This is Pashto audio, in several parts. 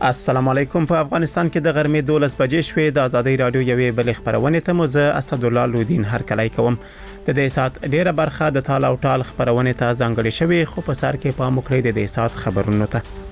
السلام علیکم. په افغانستان کې د غرمې 12 بجې شوې. د ازادي رادیو یوې بل خبرونه ته مو زه اسد الله لودین هرکلی کوم. د دې سات ډیره برخه د تال او ټال خبرونه ته ځانګړې شوې، خو په سر کې پام وکړئ د دې سات خبرونو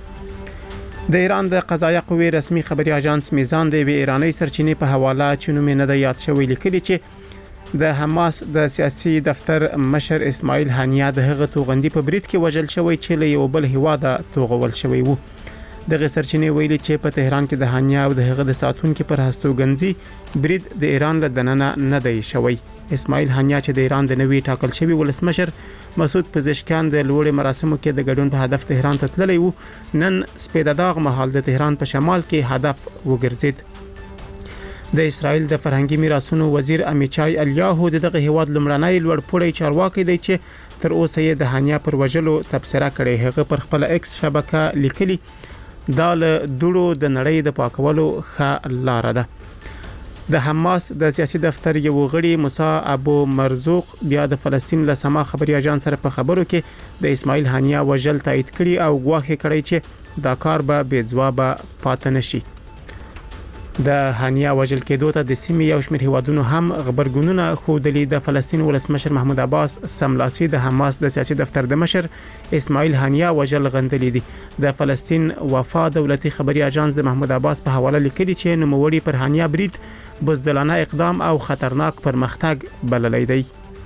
ته. د ایران د قضایه قوې رسمي خبري اژانس میزان د ایرانی سرچینې په حواله چې نوم نه د یاد شوی لیکلي چې د حماس د سیاسي دفتر مشر اسماعیل هانیه د هغه توغندي په برید کې وژل شوی چې له یو بل هواده توغول شوی وو. دغه سرچینې ویلي چې په تهران کې د هانیه او د هغه د ساتونکو پر هستوګنځي برید د ایران له دننه نه دی شوی. اسماعیل هانیه چې د ایران د نوي ټاکل شوی ولسمشر مسعود پزشکیان د لوړ مراسمو کې د ګډون په هدف تهران ته تللی وو، نن سپیداداغ مهال د تهران په شمال کې هدف وګرځید. د اسرائیل د فرهنګي میراثونو وزیر امیچای الیاهو دغه هیواد لمړنۍ لوړپوړی چارواکي دی چې تر اوسه یې د هانیه پر وژلو تبصره کړې. هغه پر خپل ایکس شبکه لیکلي دا له دوړو د نړۍ د پاکولو ښه لار ده. د حماس د سیاسي دفتر یو غړي موسی ابو مرزوق بیا د فلسطین له سما خبري اژانس سره په خبرو کې د اسماعیل هانیه وژل تایید کړي او ګواښ کړی چې دا کار به بې ځوابه پاتې نشي. د هانیه وژل کېدو ته د سیمې یو شمېر هیوادونو هم خبرګونونه ښودلي. د فلسطین ولسمشر محمود عباس سملاسي د حماس د سیاسي دفتر د مشر اسماعیل هانیه وژل غندلي دي. د فلسطین وفا دولتي خبري اژانس د محمود عباس په حواله لیکلي چې نوموړي پر هانیه برید بزدلانه اقدام او خطرناک پرمختګ بللی دی.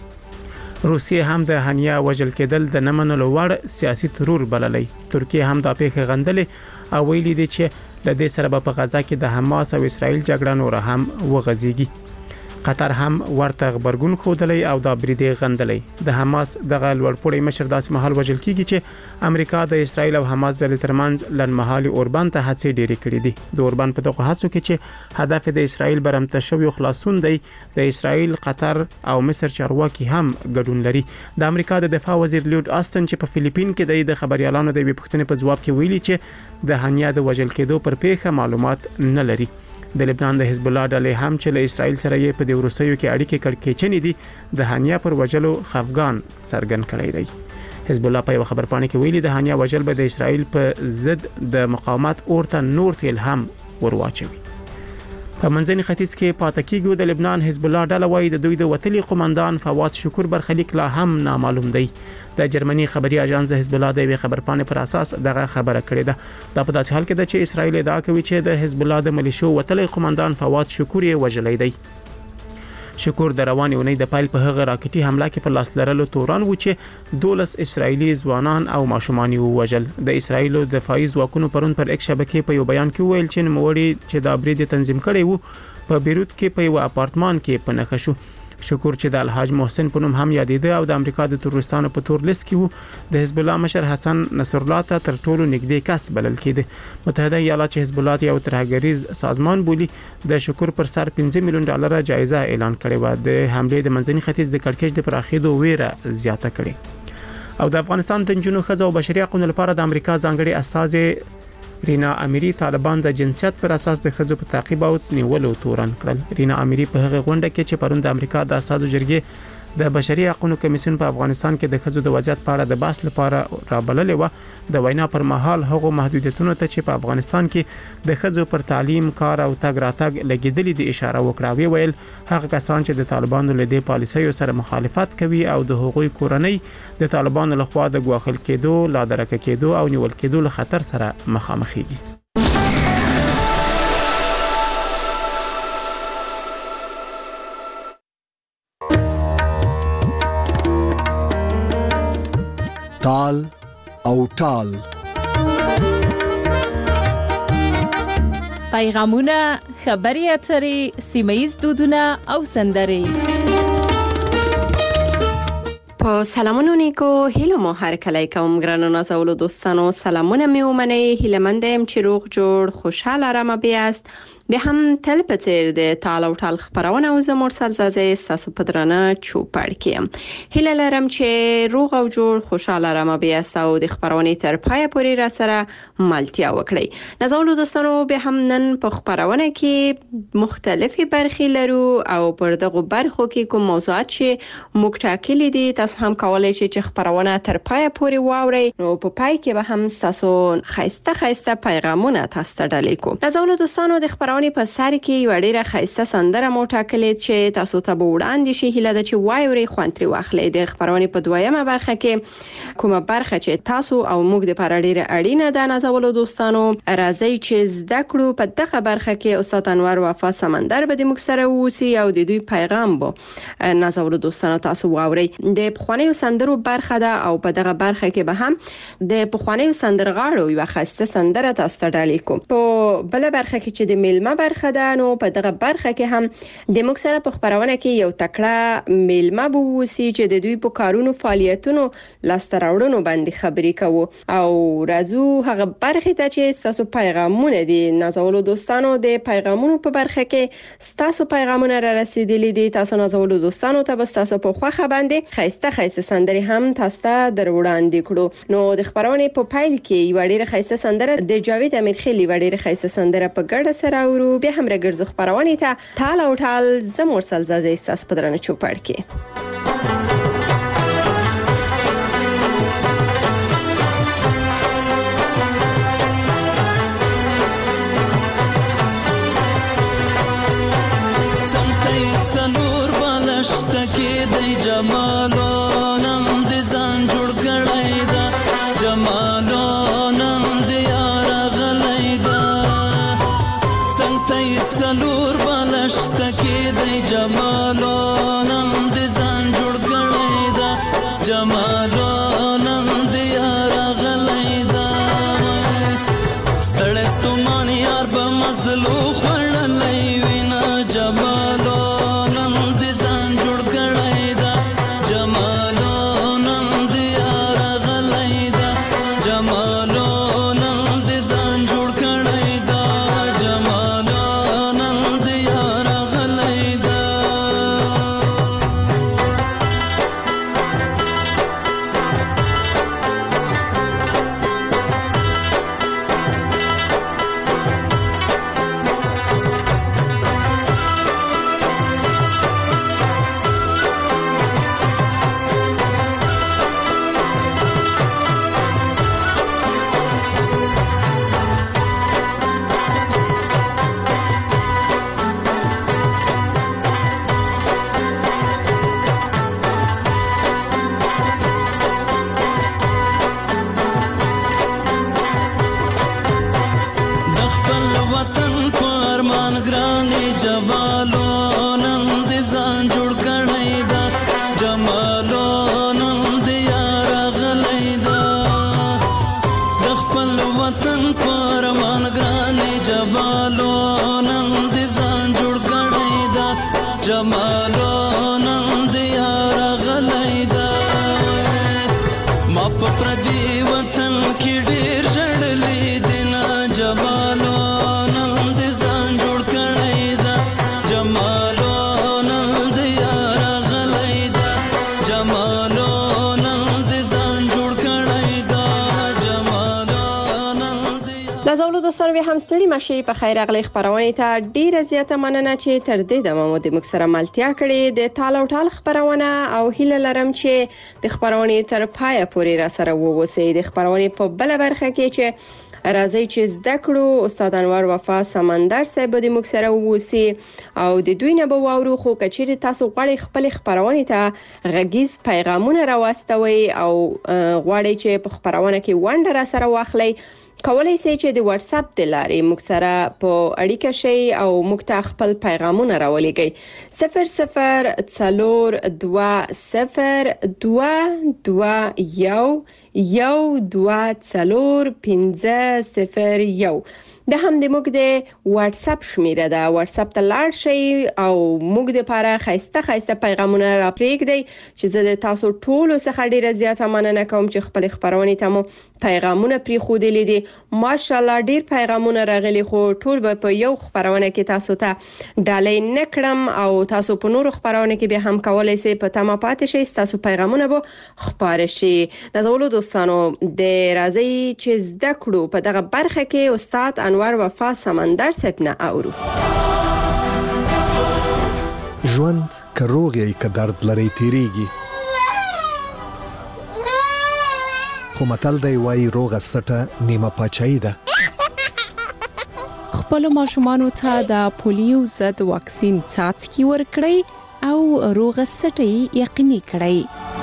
روسیه هم د هانیه وژل کېدل د نمنلو وړ سیاسي ترور بللی. ترکیه هم دا پیښه غندلې او ویلي دی چې د دې سره په غزا کې د حماس او اسرائیل جګړه نور هم وغځيږي. قطر هم ورته خبرګون خوده او دا بریدي غندلې. د حماس دغه لوړپوړی مشر داسې مهال وژل کیږي چې امریکا د اسرائیل او حماس د ترمنځ لنمحالي اوربان ته هڅې ډېرې کړې دي. د اوربان په دغه هڅو کې چې هدف د اسرائیل برمته شوی خلاصون دی، د اسرائیل، قطر او مصر چارواکي هم ګډون لري. د امریکا د دفاع وزیر لیوډ آستن چې په فلیپین کې د خبريالانو د پوښتنې په جواب کې ویلي چې د هانیه د وژل کېدو پر پیښه معلومات نه لري. د لبنان د حزب الله ډلې هم چې له اسرائیل سره یې په دې وروستیو کې اړیکې کړکېچنې دي د هانیه پر وژلو خفګان څرګند کړی دی. حزب الله په خبر پاڼه کې ویلي د هانیه وژل به د اسرائیل په ضد د مقاومت اورته نور تل هم ورواچوي. په منځني ختیځ کې پاتې کېږي د لبنان حزب الله ډله وايي د دوی د وتلي قومندان فواد شکور برخلیک لا هم نامعلوم دی. د جرمني خبري اژانس حزب الله د خبر پاڼې پر اساس دغه خبره کړې ده. دا په داسې حال کې ده چې اسرائیل ادعا کوي چې د حزب الله د ملیشو وتلي قومندان فواد شکور یې وژلی دی. شکور د روانې اونۍ د پایل په هغه راکټي حمله کې په لاس لرلو توران و چې 12 اسرایلی ځوانان او ماشومان وژل. د اسرایل دفاعي ځواکونو پرون پر ایکس شبکې په یو بیان کې ویل چې نوموړي چې دا برید تنظیم کړی وو په بیروت کې په یو اپارتمان کې پنهخه شو. شکور چې د الحاج محسن په نوم هم یادېده او د امریکا د تروریستانو په تور لیست کې وو، د حزب الله مشر حسن نصر الله ته تر ټولو نږدې کس بلل کېده. متحده ایالات چې حزب الله یو ترهګریز سازمان بولی د شکور پر سر 15 میلیون ډالر جایزه اعلان کړې و. د حمله د منځني ختیځ د کړکېچ د پراخېدو ویره زیاته کړې. او د افغانستان د جنونو خځو او بشري حقوقو لپاره د امریکا ځانګړي استاذ رینا امیری طالبان د جنسیت پر اساس د خځو په تعقیب او نیولو تورن کړل. رینا امیری په هغه غونډه کې چې پرون د امریکا د اساسو جرګې د بشري حقوقو کمیسیون په افغانستان کې د خځو د وضعیت په اړه د بحث لپاره رابللې و، د وینا پر مهال هغه محدودیتونو ته چې په افغانستان کې د خځو پر تعلیم، کار او تګ راتګ لګیدلې د اشاره وکړه. ویل هغه کسان چې د طالبانو له دې پالیسیو سره مخالفت کوي او د حقوقي کورنۍ د طالبانو لخوا د ګواښل کېدو، لادرکه کېدو او نیول کېدو له خطر سره مخامخېږي. تال او ټال پیغامونه، خبري اترې، سیمایي دودونه او سندرې. په سلامونو نیکو هیلو مو هر کله کوم ګرانو نازولو دوستانو سلامونه می ومنئ. هیله مندم چې روغ جوړ خوشاله آرام بیاست به هم تل په څیر د تال او ټال خبرونه او زموږ سلزازه ستاسو په درانه چوپړ کې هیله لرم چې روغ او جوړ خوشاله رمه بیا ساو د خبرونه تر پای پورې را سره ملتیا وکړي. نازولو دوستانو به هم نن په خبرونه کې مختلفي برخې لرو او پر دغه برخو کې کوم موضوعات چې موږ ټاکلي دي تاسو هم کولای شئ چې خبرونه تر پای پورې واورئ. نو په پای کې به هم تاسو خایسته پیغامونه تاسو ته ډالۍ کوم. نازولو دوستانو د خبرونه په سر کې یو ډیره خایسته سندره مو ټاکلې چې تاسو ته به وړاندې شي. هیله ده چې وایوري خوانتري واخلئ. د خبرونه په دویمه برخه کې کومه برخه چې تاسو او موږ د لپاره ډیره اړینه ده نازولو دوستانو راځي چې زده کړو. په دغه برخه کې استاد انور وفا سمندر به د موږ سره ووسی او د دوی پیغام به نازولو دوستانو تاسو واوري. د پخوانیو سندرو برخه ده او په دغه برخه کې به هم د پخوانیو سندرغاړو یو خاصه سندره تاسو ته ډالۍ کوم. په بل برخه کې چې د میلمه برخه ده نو په دغه برخه کې هم د موږ سره په خبرونه کې یو تکړه میلمه بووسی چې د دوی په کارونو فعالیتونو لاستراوړونو باندې خبرې کوو او راځو هغه برخه ته چې تاسو پیغامونه دي نازولو دوستانو. د پیغامونو په برخه کې تاسو پیغامونه را رسیدلي دي. تاسو نازولو دوستانو ته بس تاسو په خوخه باندې خایسته سندري هم تاسو ته در وړاندې کړو. نو د خبرونه په پایل کې یو ډیره خایسته سندره د جاوید امیرخیلی وړ خایسته سندره په ګډه سره اورو. بیا هم راګرځو خبرونه ته تال او ټال زموږ سلزازه احساس پدرانه چوپړ کې. دوستانو به هم ستړي مشي په خیر اغلی خبرونه ته ډیره زیاته مننه چې تر دې دمه مو د موږ سره ملتیا کړې. د تال او ټال خبرونه او هیله لرم چې د خبرونه تر پای پورې را سره ووسی. د خبرونه په بل برخه کې چې راځي چې زده کړو استاد انور وفا سمندر صاحب د موږ سره ووسی او د دوی نه به واورو. خو کچېرې تاسو غواړئ خپل خبرونه ته غږیز پیغامونه راوستوي او غواړئ چې په خبرونه کې ونډه را سره واخلئ کولای شئ چې د واتس اپ د لارې موږ سره په اړیکه شئ او موږ ته خپل پیغامونه راولېږئ. 00202221 124501 د هم د موږ د واتس اپ شمیره ده. واتس اپ ته لاړ شئ او موږ د لپاره خاصه پیغامونه را پرېږدئ چې زه د تاسو ټولو څخه ډیره زیاته مننه کوم چې خپل خبرونه ته مو پیغامونه پرېښودلي دي. ماشاءالله ډیر پیغامونه راغلي، خو ټول به په یو خبرونه کې تاسو ته ډالۍ نکړم او تاسو په نورو خبرونه کې به هم کولای شئ په تمه پاتې شئ. تاسو پیغامونه به خبر شي. نازولو دوستانو، د راځي چې زده کړو په دغه برخه کې استاد انور وفا سمندر صاحب نه اورو. ژوند که روغ یې که درد لري تیریږي، خو متل دی وایي روغه سټه نیمه پاچاهي ده. خپل ماشومانو ته د پولیو ضد واکسین څاڅکي ورکړئ او روغه سټه یقیني کړئ.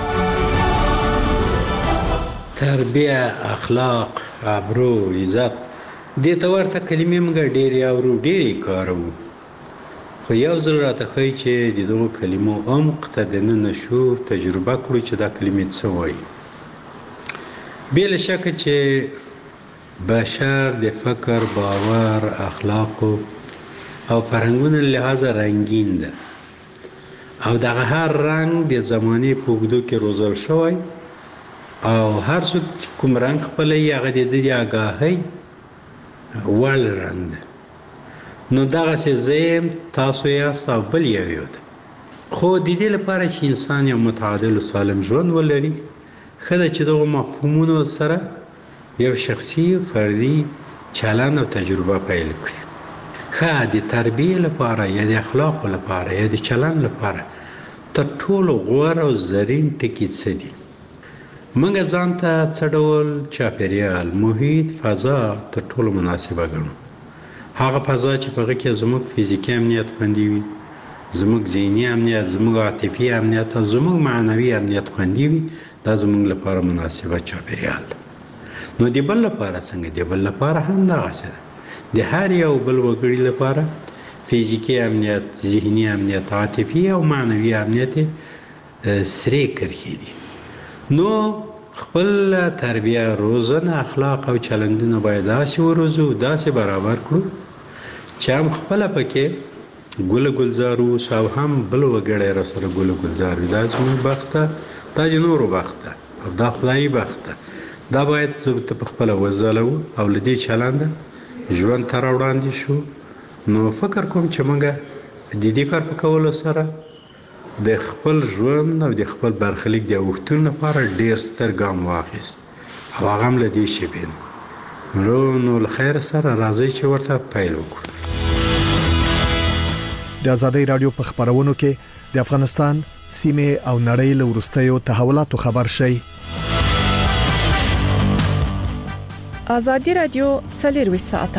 تربیه، اخلاق، ابرو، عزت دې ته ورته کلمې موږ ډېرې اورو، ډېرې کاروو، خو یو ځل راته ښایي چې د دغو کلمو عمق ته دننه شو، تجربه کړو چې دا کلمې څه وایي. بې له شکه چې بشر د فکر، باور، اخلاقو او فرهنګونو له لحاظه رنګین ده او دغه هر رنګ د زمانې په اوږدو کې روزل شوی او هر څوک چې کوم رنګ خپلوي هغه د دې آګاهۍ وړ رنګ ده. نو دغسې زه یم، تاسو یاست او بل یو ده. خو د دې لپاره چې انسان یو متعادل و سالم ژوند ولري، ښه ده چې دغو مفهومونو سره یو شخصي فردي چلند او تجربه پیل کړي. ښه د تربیې لپاره یا د اخلاقو لپاره یا د چلند لپاره تر ټولو غوره او زرین ټکي څه دي؟ موږ ځان ته څه ډول چاپیریال، محیط، فضا تر ټولو مناسبه ګڼو؟ هغه فضا چې په هغه کې زموږ فزیکي امنیت خوندي وي، زموږ ذهني امنیت، زموږ عاطفي امنیت او زموږ معنوي امنیت خوندي وي، دا زموږ لپاره مناسبه چاپیریال ده. نو د بل لپاره څنګه؟ د بل لپاره هم دغسې ده. د هر یو بل وګړي لپاره فزیکي امنیت، ذهني امنیت، عاطفي او معنوي امنیت سرې کرښې دي. نو خپل تربیه، روزنه، اخلاق او چلندونه باید داسې وروزو، داسې برابر کړو چې هم خپله پکې ګل ګلزار اوسو او هم بل وګړی را سره ګل ګلزار وي. دا زموږ بخت ده، دا د نورو بخت ده او دا خدایي بخت ده. دا باید زه په خپله وځلو او له دې چلنده ژوند ته راوړاندې شو. نو فکر کوم چې موږ د دې کار په کولو سره د خپل ژوند او د خپل برخلیک د اوښتون لپاره ډیر ستر ګام واخیست او هغه هم له دې شیبې نه. نو له خیر سره راځئ چې ورته پیل وکړو. د آزادۍ رادیو په خبرونو کې د افغانستان سیمه او نړۍ له وروستیو تحولاتو خبر شي. آزادۍ رادیو 24 ساعته.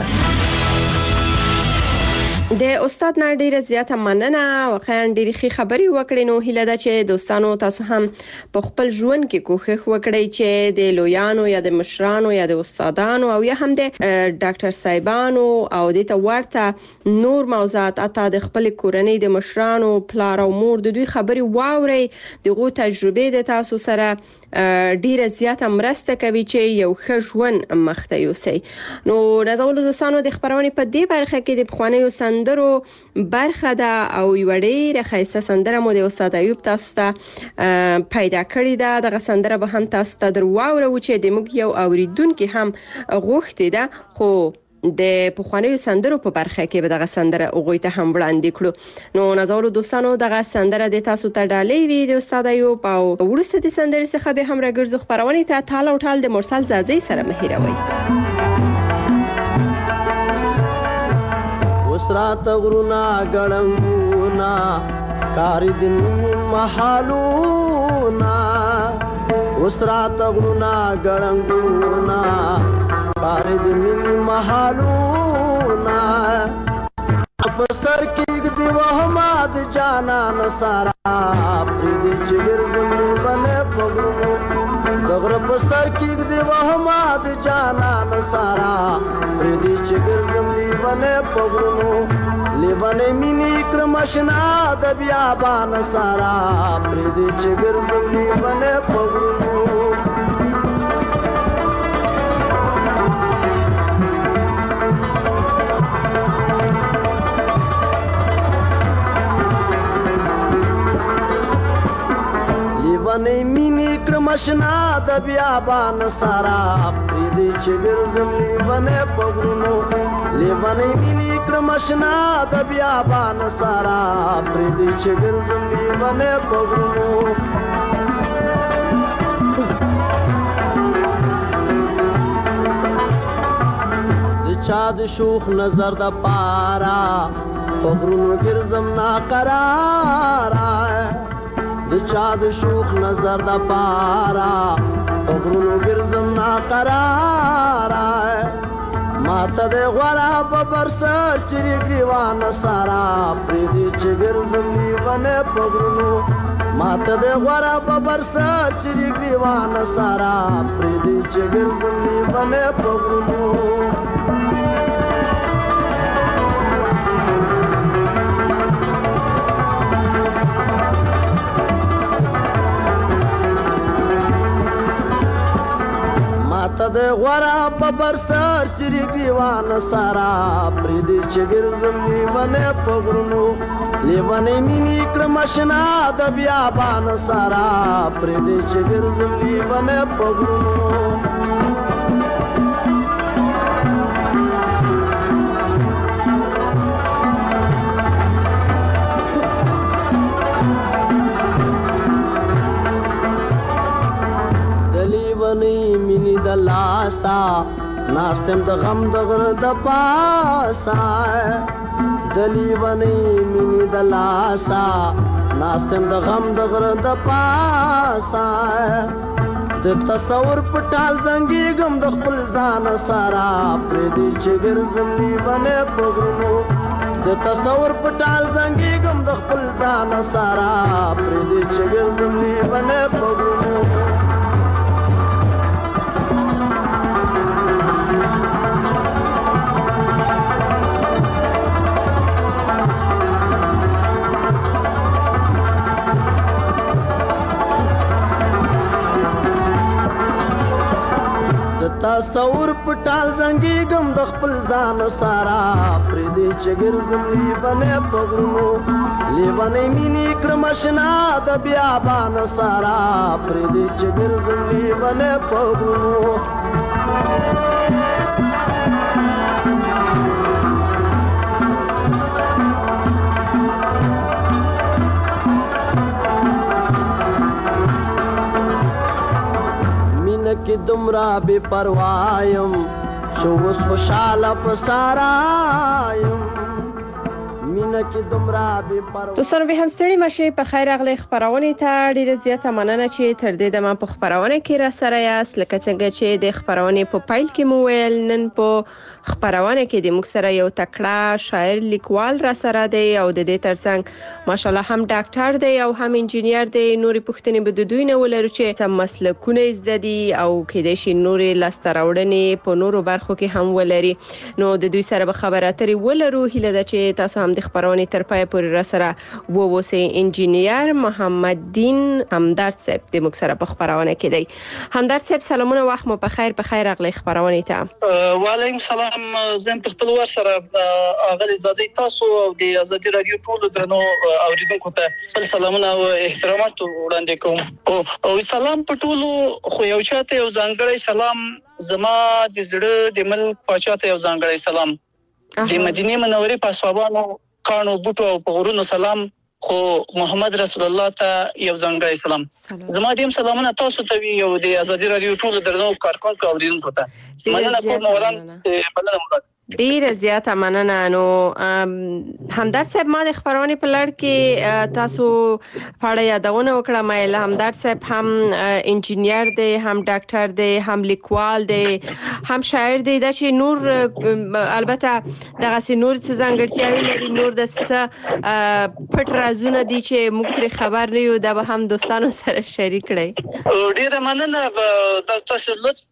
د استاد نه ډیره زیاته مننه، واقعا ډیره ښه خبري وکړې. نو هیله ده چې دوستانو تاسو هم په خپل ژوند کې کوښښ وکړئ چې د لویانو یا د مشرانو یا د استادانو او یا هم د ډاکټر صاحبانو او د ته ورته نور موضوعات اته د خپل کورنۍ د مشرانو، پلار او مور د دوی خبري واورئ. دغه تجربه د تاسو سره ډیره زیاته مرسته کوي چې یو ښه ژوند مخته یوسئ. نو نازولو دوستانو، د خبرونه په دې برخه کې د بخوانیو سندرو برخه ده او یو ډیره ښایسته سندره مو د استاد ایوب تاسو ته پیدا کړې ده. دغه سندره به هم تاسو ته درواورو چې د موږ یو اوریدونکو هم غوښتي ده، خو د پخوانیو سندرو په برخه کې به دغه سندره اوغوي ته هم وړاندې کړو. نو نازولو دوستانو، دغه سندره د تاسو ته ډالۍ وي د استاد ایوب او ورسته د سندرې څخه به هم راګرځو خبرونه ته تال او ټال د مرسل زازي سره مهیروي. وسرات غرونا ګړنګونا کار دې محالونا، وسرات غرونا ګړنګونا کار دې محالونا، افسر کې دې وهماد جانا نصارا پرې چګر زمي بنه پغلو، دغره پسر کې دې وهماد جانا نصارا پرې چګر زمي بنه پغلو، لیوانه مینی کرمشنا د بیابان سارا پرې چګر زمي بنه پغلو. مشنا د بیابان سارا پریدي چې ګرځم لیونه پغرونو لیونه مینی کرمشنا د بیابان سارا پریدي چې ګرځم لیونه پغرونو چا د شوخ نظر د پارا پغرونو ګرځم نا قرار د چا د شوخ نظر د پارا پغرونو ګرځم نا قرار ماته د غورا په برسر چې ګریوان سارا پریدي چې ګرځم لیونه پغرونو ماته د غورا په برسر چې ګریوان سارا پریدي چې ګرځم لیونه پغرونو ماته د غورا په برسر سری ګریوان سارا پریدي چې ګرځم لیونه پغرونو لیونه مینی کرمشنا د بیابان سارا پریدي چې ګرځم لیونه پغرونو مینی د لاسا ناستم د غم د غر د پاسا دلی ونی مینی د لاسا ناستم د غم د غر د پاسا د تصور پټال زنګي غم د خپل ځان سارا پردي چې ګرځم لیونه پغرونو د تصور پټال زنګي غم د خپل ځان سارا پردي چې ګرځم لیونه پغرونو تصور پټال زنګي غم د خپل ځان سارا پردي چې ګرځم لیونه پغرونو لیونه مینی کرمشنا د بیابان سارا پردي چې ګرځم لیونه پغرونو کی دمرا بے پروایم شوس خوشاله پسارایم مینا کی دمرا بے پروایم دوستانو به هم ستړي مشه په خیر اغلی خبرونه ته ډیره زیاته مننه چې تر دې د ما په خبرونه کې را سره یاست لکه څنګه چې د خبرونه په پایل کې مو ویل نن په خبرونه کې د موږ سره یو تکړه شاعر لیکوال را سره دی او د دې ترڅنګ ماشالله هم ډاکټر دی او هم انجینیر دی نورې پوښتنې به د دوی نه ولرو چې سم مسلکونه زده دي او کېدای شي نورې لاستراوړنې په نورو برخو کې هم ولري نو د دوی سره به خبرې اترې ولرو هیله ده چې تاسو هم د خبرونه تر پای پورې را سره ووسئ انجینیر محمد دین همدرد صاحب د موږ سره په خبرونه کې دی همدرد صاحب سلامونه وخت مو په خیر اغلی خبرونه ته وعلیکم سلام زم په خپل ور سره اغلی زادي تاسو او د ازادي رادیو ټول درنو اوریدونکو ته خپل سلامونه او احترامات وړاندې کوم او سلام په ټولو خو یو چاته یو ځانګړی سلام زما د زړه د ملک پاچاته یو ځانګړی سلام د مدینه منورې په صوابانو کانو بوټو او غرونو سلام خو محمد رسول الله ته یو ځانګړی سلام زما دیم سلامونه تاسو ته وی او د ازادي رادیو ټول درنو کارکونکو اوریدونکو ته مننه کوم ولان مننه ډیره زیاته مننه نو همدرد صاحب ما د خبرونه په لړ کې تاسو پاړه یادونه وکړه مې همدرد صاحب هم انجینیر دی هم ډاکټر دی هم لیکوال دی هم شاعر دی دا چې نور البته دغه سي نور څه ځانګړتیاوي لري نور د څه پټ رازونه دي چې موږ تر خبر نه یو دا به هم دوستانو سره شریک کړئ ډیره مننه تاسو لطف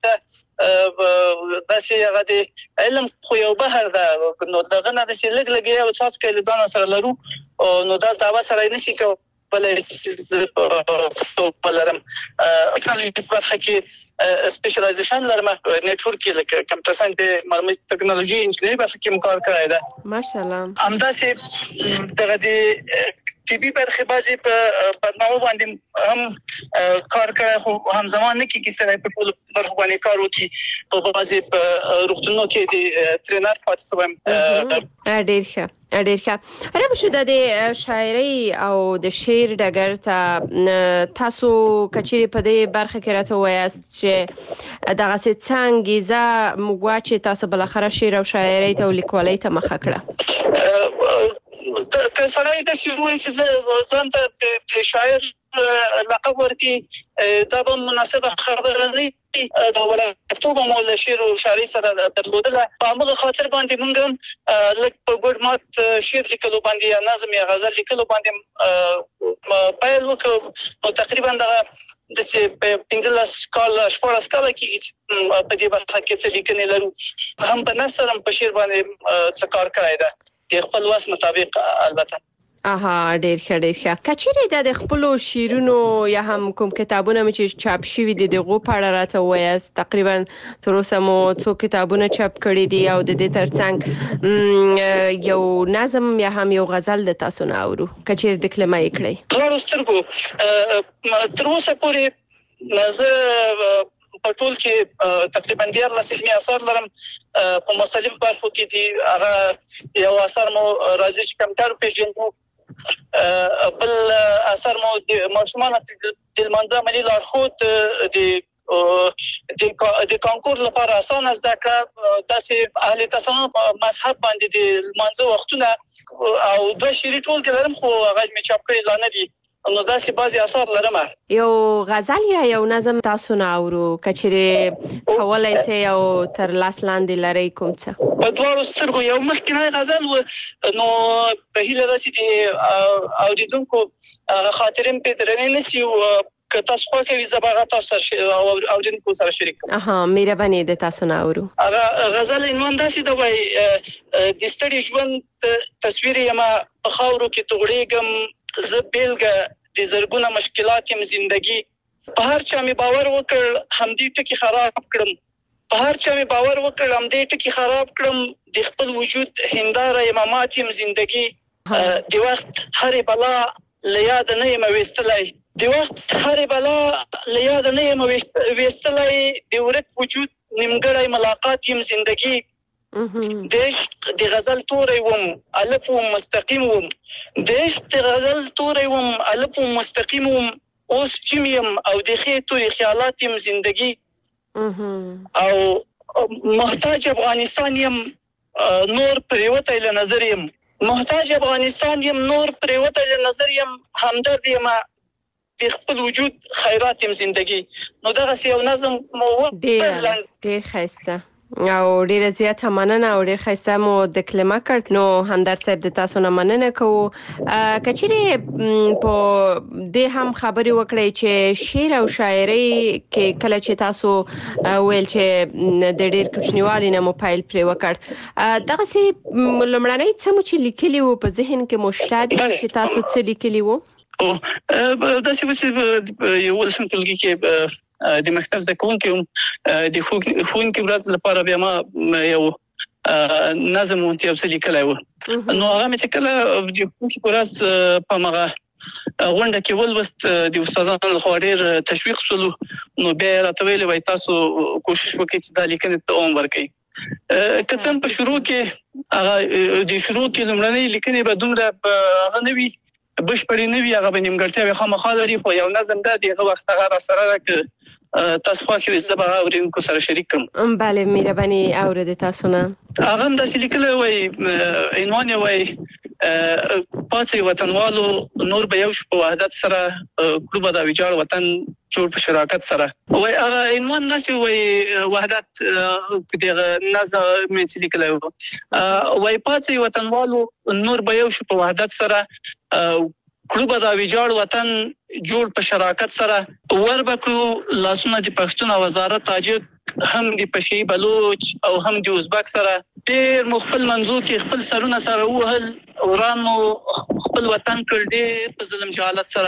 داسې هغه د علم خو یو بهر ده نو دغه نه د لګ لګي او څاڅ کې ځان سره لرو نو دا داوا سره نشي کولای چې بلرم کله په برخه کې سپیشلایزیشن لرم نتورک کې لکه کمپیوټر ساينس معلومات ټکنالوژي انجینری برخه کې کار کړی ده ماشاءالله همداسې دغه د طبي برخه بعضي په برنامه باندې هم کار کوي خو هم زمان نه کیږي سره په ټول برخه باندې کار وکي په بعضي روغتونونو کې د ټرینر پاتې سوم ډیر ښه رب شو د شاعري او د شعر ډګر ته تاسو کچېری په دې برخه کې راته وایاست چې دغه څنګه ز مغواچ تاسو بل اخر شعر او شاعري ته لیکوالۍ ته مخه کړه که سړی د شروع چې ځان ته شاعر لقب ورکړي دا به مناسبه خبره نه دا ولکتوب مول شعر او شاعري سره درلودله په هغه خاطر باندې مونږ لکه په ګډ مات شعر لیکلو باندې یا نظم یا غزل لیکلو باندې پیل وکړو او تقریبا دا د 15 کال شپږ کال کې په دې برخه کې څه لیکنې لرو هم په نثر هم په شعر باندې څه کار کړی دا د خپل واس مطابق البته ډیر ښه کچېری د خپل شیرونو یا هم کوم کتابونه چې چاپ شوي دي دغه په اړه راته وایاست تقریبا تر اوسه مو څو کتابونه چاپ کړي دي او د دې ترڅنګ یو نظم یا هم یو غزل د تاسو نه اورو کچېری د کلمه یې کړی ټول سترګو تر اوسه پورې زه په ټول کې تقریبا 14 علمي اثار لرم په مختلف برخو کې دي هغه یو اثر مو راځي چې کمپیوټر پیژنو بل اثر مو د ماشومان د منځه عملي لارښود د کانکور لپاره اسانه زده کړه داسې اهل تصنف مذهب باندې د منځه وختونه او دوه شری ټول لرم خو هغه می چاپ کړی لا نه دي نو داسې بعضي اثار لرم یو غزل یا یو نظم تاسو نه اورو کچېری کولای سي او تر لاس لاندې لري کوم څه په دوه سترګو یو مخکنی غزل نو په هیله داسې دي اوریدونکو خاطرم په درنه نسی او که تاسو خو کوي زباغه تاسو اوریدونکو سره شریک مهرباني د تاسو نه اورو غزل عنوان داسې دی وای د ستړي ژوند تصویر یما په خاورو کې توغړېګم زه بیلګه د زرګونه مشکلات يم زندگی په هر چا می باور وکړ همدې ټکی خراب کړم په هر چا می باور وکړ همدې ټکی خراب کړم د خپل وجود هنداره امامات يم زندگی د وخت هر بلا لیاد نه یم وستلای د وخت هر بلا لیاد نه یم وستلای د ورک وجود نیمګړی ملاقات يم زندگی د غزل تورې وم الف مستقیم وم د غزل تورې وم الف مستقیم وم اوس چمیم او د خې تورې خیالات يم زندگی او محتاج افغانستان يم نور پریوته ل نظر يم محتاج افغانستان يم نور پریوته ل نظر يم همدرد يم د خپل وجود خیرات يم زندگی نو دغه یو نظم مو ډیر خسته او ډیره زیاته مننه او ډیر خسته مو د کلمه کړ نو همدار صاحب د تاسو نه مننه کوو کچېری په دې هم خبري وکړی چې شعر او شاعري کې کله چې تاسو ویل چې د ډیر کوچنیوالي نه موبایل پر وکړ دغه سي لمړنۍ څه مو چې لیکلي وو په ذهن کې مشتاد چې تاسو څه لیکلي وو داسې یو ولسم تلګي کې د مکتب زکونکو د خونکو ورځ لپاره بیا ما یو نظم مونږ څه لیکلای و نو هغه مې کله د خونکو ورځ په مغه غونډه کې ولوست د استادانو لخوا ډېر تشویق شول نو بیا راته ویل وای تاسو کوشش وکړئ چې دا لیکنه ته عمر ورکړئ کڅم په شروع کې هغه د شروع کې لمړنۍ لیکنې به دومره هغه نوي بشپړې نوي هغه به نیمګړتیا خامخا لري خو یو نظم دا دغه وخت هغه سره راک تاسو خو کې زبا اورینکو سره شریک کوم بله مهرباني اورید تاسو نه هغه د لیکل وای عنوان وای پاتې وطنوالو نور به یو په وحدت سره کلوب د ویجاړ وطن جوړ په شراکت سره وای هغه عنوان نشي وای وحدت دغه نظم مې لیکل وای پاتې وطنوالو نور به یو په وحدت سره کلوب د ویجاړ وطن جوړ په شراکت سره وربکو لاسونه د پښتون وزارت تاجک هم د پشي بلوچ او هم د ازبک سره ډېر مخفل منځو کې خپل سرونه سره وهل ورانو خپل وطن کړ ډېر په ظلم جهالت سره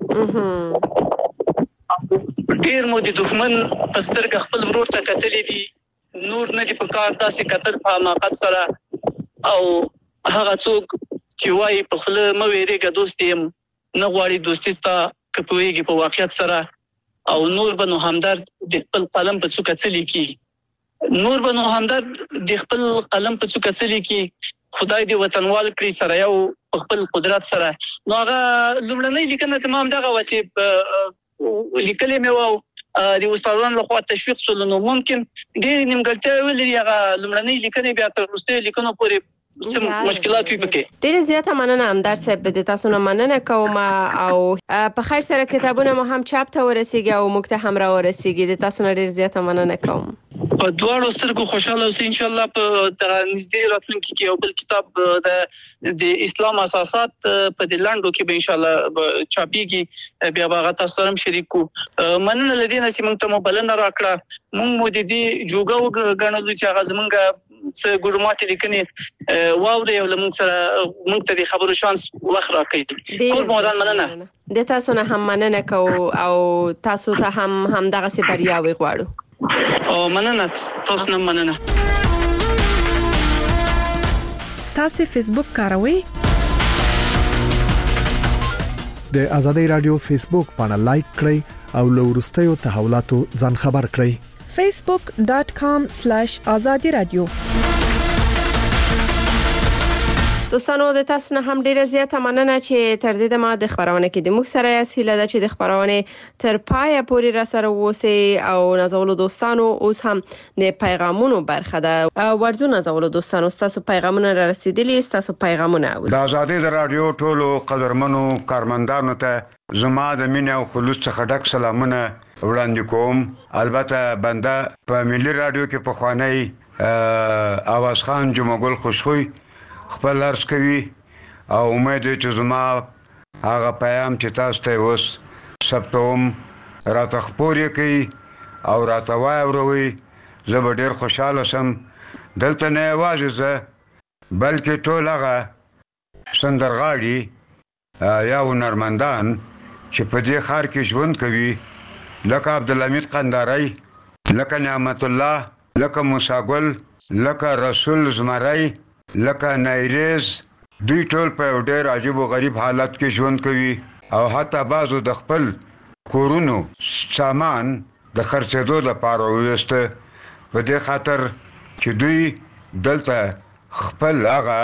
ډېر مو د دښمن پسترګ خپل ورور ته قتلې دي نور نه دی په کار داسې قتل په حماقت سره او هغه څوک چې وایي په خله مې ویریږه دوست يم نه غواړي دوستي ستا کپويږي په واقعیت سره او نور بنو همدرد د خپل قلم په څوکه چلی کی نور بنو همدرد د خپل قلم په څوکه چلی کی خدای دې وطنوال کړی سره یو خپل قدرت سره نو هغه لومړنۍ لیکنه تمام دغه وسی لیکلې مې وو د استادانو لخوا تشویق سول نو ممکن ډېر نیمګړتیا ولري هغه لومړنۍ لیکنه بیا تر وروستۍ لیکنو پورې سم مشکلات وي پکې ډېر زیاته مننه همدار صاحب د تاسو نه مننه کوم او په خیر سره کتابونه مو هم چاپ ته ورسیږي او موږ ته هم را ورسیږي د تاسو نه ډېر زیاته مننه کوم په دواړو سترګو خوشاله اوسئ ان شاء الله په نږدې راتلونکي کې یو بل کتاب د اسلام اساسات په د لاندو کې به ان شاء الله چاپيږي بیا به تاسو سره شریک کو مننه لدينا چې موږ ته مبلنه راکړه موږ مو د دې جوګو غنلو چې هغه زمونږ څه ګډماتې لیکنې واوري او موږ سره موږ ته د خبرو شانس وخت راکړي کول مودان مننه د تاسو نه هم مننه کو او تاسو ته هم دغه سي بریاوي غواړو او مننه تاسو نه مننه تاسو فیسبوک کاروئ د آزادۍ رادیو فیسبوک باندې لایک کړئ او له ورستیو تحولاتو ځان خبر کړئ facebook.com/azadi radio دوستانو د تاسو نه هم ډیره زیاته مننه چې تر دې دمه د خبرونه کې د موږ سره یاست هیله ده چې د خبرونه تر پایه پورې را سره اوسئ او نازولو دوستانو اوس هم د پیغامونو برخه ده ورزو نازولو دوستانو تاسو پیغامونه را رسیدلی تاسو پیغامونه د آزادۍ رادیو ټولو قدرمنو کارمندانو ته زما د مینې او خلوص څخه ډک سلامونه وړاندې کوم البته بنده په ملي رادیو کې په خوانی اواز خان جمعګل خوشخوي خپل عرض کوي او امید چې زما هغه پیغام چې تاسو ته اوس ثبتوم راته خبرې کوي او راته واوروي زه به ډېر خوشاله شم دلته نه یوازې زه بلکې ټول هغه سندرغاړي یا هنرمندان چې په دې ښار کې ژوند کوي لکه عبدالحمید قنداري لکه نعمت الله لکه موسی ګل لکه رسول زمری لکه نایریز دوی ټول په ډېر عجیب او غریب حالت کې ژوند کوي او حتی بعضو د خپل کورونو سامان د خرڅېدو لپاره وویسته په دې خاطر چې دوی دلته خپل هغه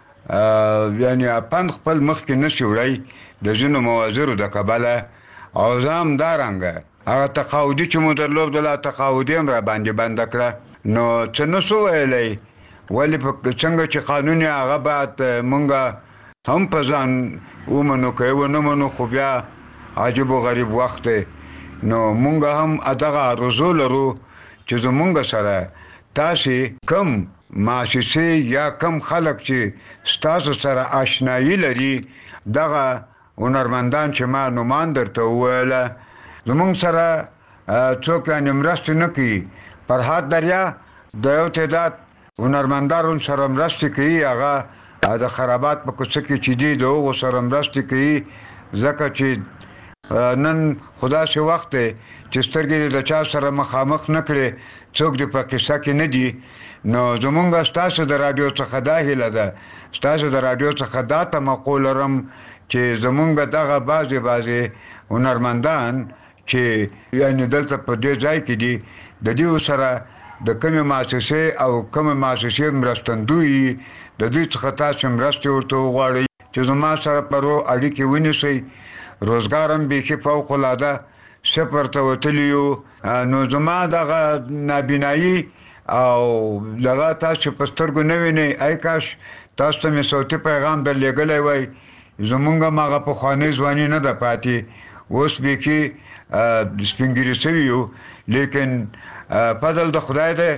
یعنی اپند خپل مخ کې نشي وړی د ځینو موازیرو د کبله او زم دارنګه هغه تقاعدي چې مو درلود د تقاعدي هم را باندې بند کړه نو څه نسو ویلی ولی په څنګه چې قانوني هغه بعد مونږه هم په ځان ومنو کوي ونه منو خو بیا عجیب او غریب وخت نو مونږ هم ادغه رزو لرو چې زمونږ سره تاسو کم مؤسسه یا کم خلک چې ستاسو سره آشنایی لري دغه هنرمندان چې ما نومان درته وویله زمونږ سره څوک یې مرسته نه کوي فرهاد دریا د یو تعداد هنرمندان سره مرسته کوي هغه د خرابات په کوڅه کې چې دی د هغو سره مرسته کوي ځکه چې نن خدا شي وخت چې سترګې د چا سره مخامخ نه کړي څوک د په قصه کې نه دي نو زمونږ ستاسو د رادیو څخه دا هیله ده ستاسو د رادیو څخه دا تمقول لرم چې زمونږ دغه بعضې هنرمندان چې یعنی دلته په دې ځای کې دي د دې سره د کومې مؤسسې او کومې مؤسسې مرستندوی د دوی څخه تاسو مرسته ورته وغواړئ چې زما سره پرو اړیکې ونیسئ روزګار هم بیخي فوق العاده صفر ته وتلی یو نو زما دغه نابینایي او دغه تاسو په سترګو نه وینئ ای کاش تاسو ته مې صوتي پیغام درلېږلی وای زمونږ هم هغه پخوانۍ ځواني نه ده پاتې اوس بیخي سپینګیري شوي یو لیکن فضل د خدای دی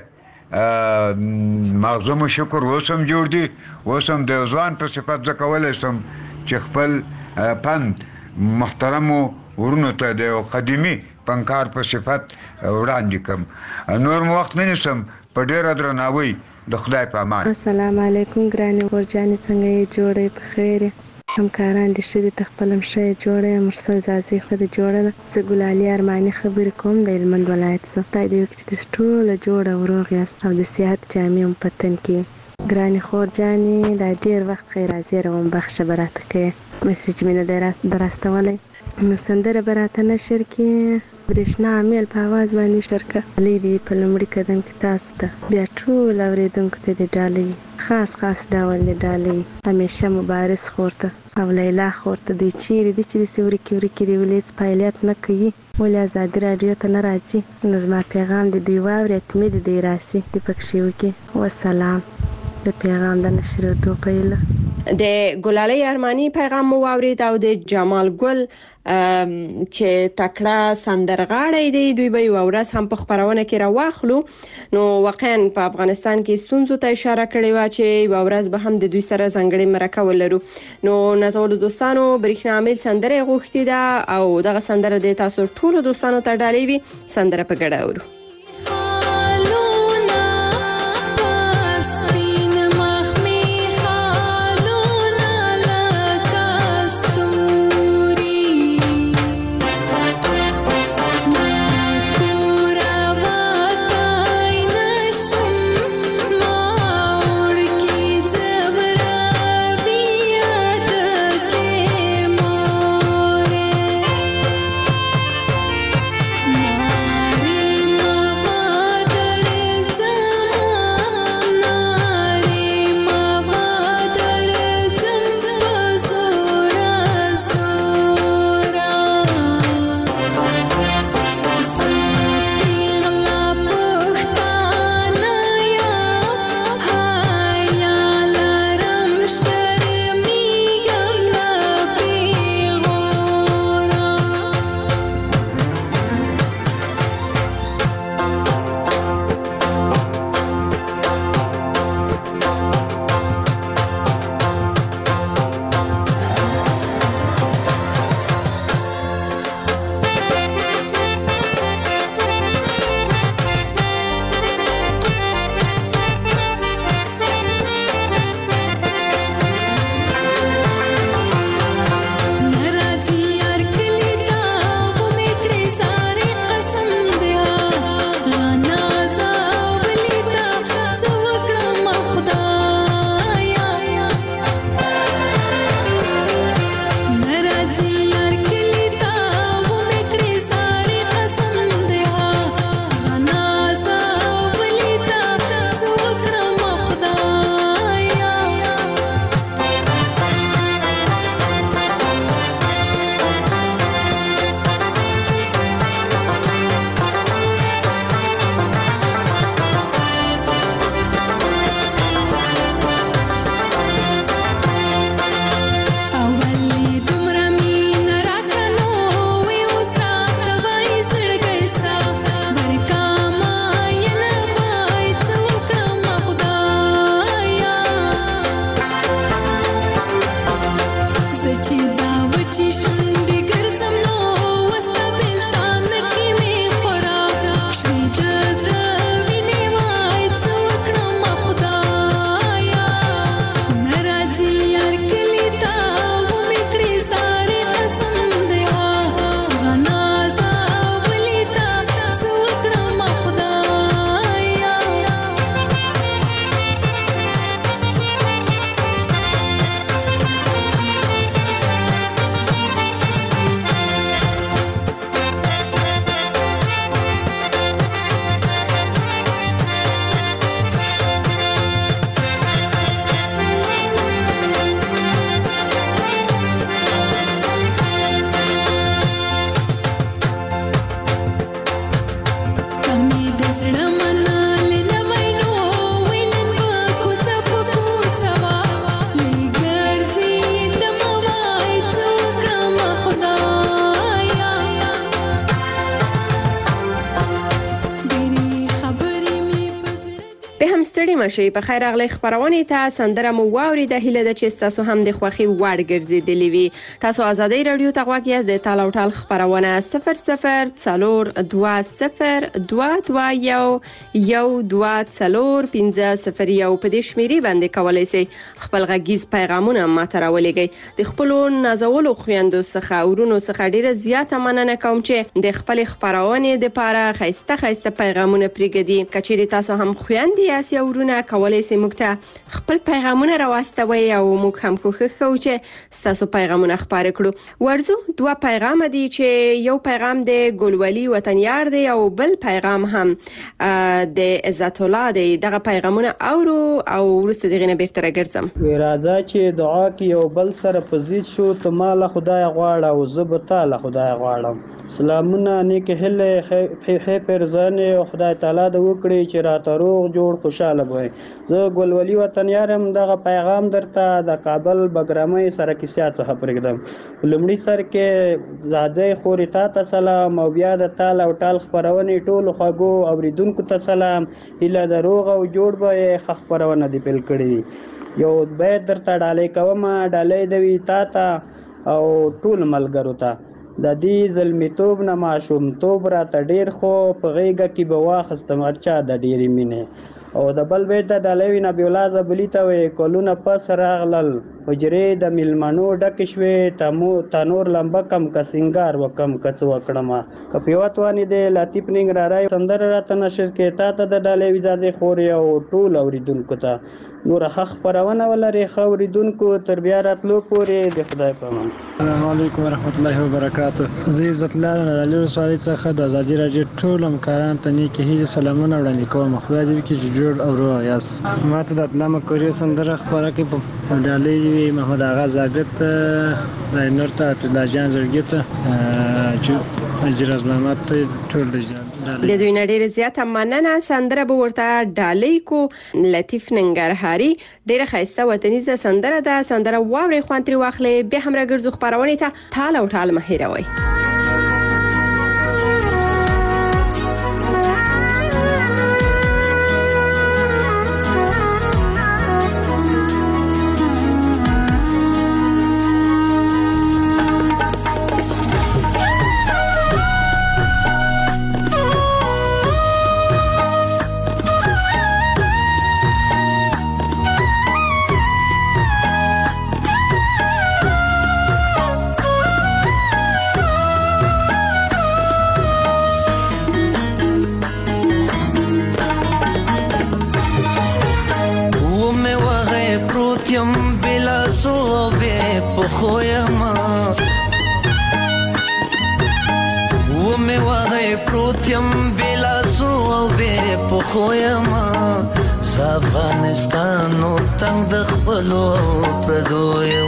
مغزو مو شکر اوس هم جوړ دي اوس هم د ځوان په صفت زه کولی شم چې خپل پند محترمو ورونو ته د یو قدیمي پنکار په صفت وړاندې کړم نور مو وخت نه نیسم په ډېره درناوي د خدای په امان السلام علیکم ګرانې غورجانې څنګه یې جوړې په خیر همکاران دې ښه دي ته خپل هم ښه یې جوړه مرسل ځاځي ښه دې جوړه ده زه ګلالي ارماني خبرې کوم د هلمند ولایت څخه خدای دې وکړي چې تاسو ټوله جوړه او روغ یاست او د صحت جامې هم په تن کې ګرانې خور جانې دا ډېر وخت خیر حاضر وم بخښه به راته کوې میسج مې نه دی راستولی نو سندره به راته نشر کې برېښنا امیل په اواز باندې شرکه ډالۍ دي په لومړي قدم کې تاسو ته بیا ټول اورېدونکو ته د ډالۍ خاص ډول د ډالۍ همیشه مبارز خور ته او لیلا خور ته دوی چیرې دي چې داسې ورکې دی ولې هېڅ فعالیت نه کوي ولې ازادي راډیو ته نه راځي نو زما پیغام د دوی واوري حتمي د دوی راسي د پکښې وکړي وسلام د پیغام د نشرېدو په هیله د ګلالۍ ارماني پیغام مو واورید او د جمال ګل چې تکړه سندرغاړی دی دوی به یو ورځ هم په خبرونه کې راوخلو نو واقعا په افغانستان کې ستونزو ته اشاره کړې و چې یو ورځ به هم د دوی سره ځانګړي مرکه ولرو نو نازولو دوستانو برېښنا امیل سندره غوښتي ده او دغه سندره د تاسو ټولو دوستانو ته ډالۍ وي سندره په ګډه اورو ستړي مشي په خیر اغلی خبرونه ته سندره مو واوري د هیله د چې تاسو هم د خوخي وړ ګرځیدلی وي تاسو آزادۍ رادیو ته غواګیاز د تاله او ټال خبرونه 0042211240 په دې شمیرې باندې کولای شئ خپل غږیز پیغامونه ماته راولېږئ د خپل نازولو خويندو څخه ورونو څخه ډیره زیاته مننه کوم چې د خپل خبرونه د پاره خسته پیغامونه پرېږدي کچېری تاسو هم خويندې یا ورونه چینلونه کولای شي موږ ته خپل پیغامونه راوستوي او موږ هم کوښښ کوو چې تاسو پیغامونه خپاره کړو. ورزو دوه پیغام دي چې یو پیغام د ګلولي وطنیار دی او بل پیغام هم د عزت الله دی. دغه پیغامونه اورو او ورسته دغه نه بیرته راګرځم. راځه چې دعا کې یو بل سره پزید شو ته مال خدای غواړه او زه به تعالی خدای غواړم. سلامونه نیک هله خې پرزانه خدای تعالی د وکړي چې راته روغ جوړ خوشاله وي. زه ګلولي وطنیارم. دغه پیغام درته د کابل بګرامي سره کیسه څخه پرېږدم. لومړی سر کې زاځي خوري ته سلام او بیا د تعالی او ټال خبرونه ټول خواګو اوریدونکو ته سلام. اله د روغ او جوړ به خبرونه دی پل کړی. یو بیت درته ډالې کوم ډالې دوي تا او ټول ملګرو ته د دې ظلمیتوب نه معشوم توب را ته ډیر خو په غیګه کې به واخستم اچا د ډیرې مینه او د بل بیت د ډالې نبی الله زبلی ته وې کولونه پس راغلل حجرې د ملمنو ډک شوې تنور لمبه کم کا سنگار وکم کڅ وکړما کپیوتوانی د لطیف ننګ را راي سندر راته نشر کې تا ته د ډالې وزازي خوري او ټول اوریدونکو ته نور حق پرونه ولري خوریدونکو تر بیا راتلو پورې د خدای په امان. السلام علیکم ورحمت الله وبرکاته. زه عزت الله نړیوال سوالي څخه د ازادي راډیو ټول همکاران ته نیک هیله سلامونه وړاندې کوم. خدای دې وکړي چې جوړ او روغ یاست. ماته د علامه کوري سندره خبره کې په ډالۍ محمد اغا زاګت د نور ته عبدالله جان زړګي ته چې اجراز محمد ته ټول د دوی نه ډیره زیاته مننه. سندره به ورته ډالۍ کو. لطیف ننګرهاري ډیره ښایسته وطنیزه سندره ده. سندره واوري خوان تر واخلې به هم راګرځو خبرونه ته تعال او تعال مهیروي. افغانستانو تنگ د خپلو پردویم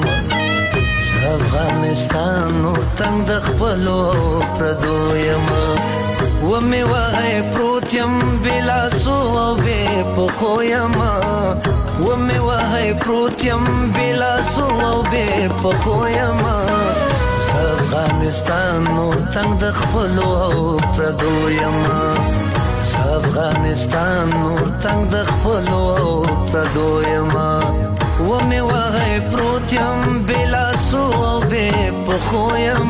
افغانستانو تنگ د خپلو پردویم و می وای پروتیم بلا سو به پخویم و می وای پروتیم بلا سو به پخویم افغانستانو تنگ د خپلو پردویم افغانستان نور تنگ د خپلو پردویم و می وای پروتیم بلا سو به پخویم.